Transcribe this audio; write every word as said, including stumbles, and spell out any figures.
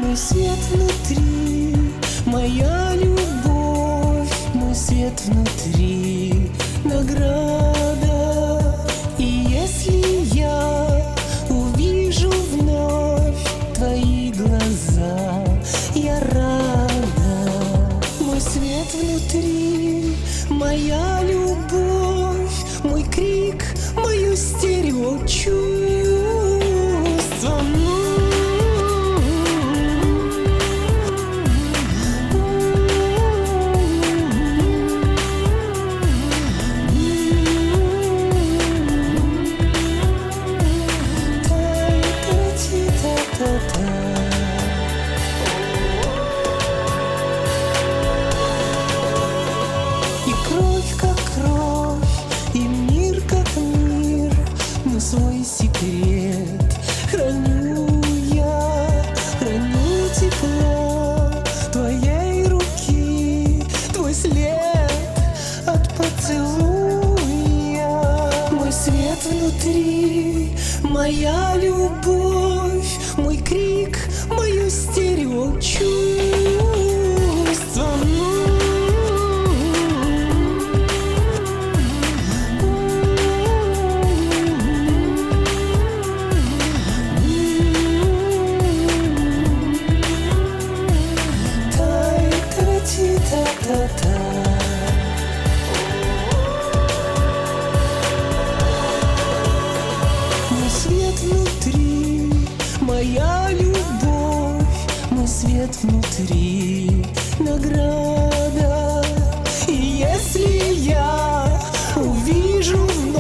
мой свет внутри, моя любовь, мой свет внутри, награда. И если я увижу вновь твои глаза, я рада. Мой свет внутри, моя любовь, мой крик, мое стереочувство. И кровь как кровь, и мир как мир, но свой секрет храню я, храню тепло твоей руки, твой след от поцелуя. Мой свет внутри, моя любовь, мой крик, мое стереочувство. Мой свет внутри, моя любовь, мой свет внутри, награда. И если я увижу вновь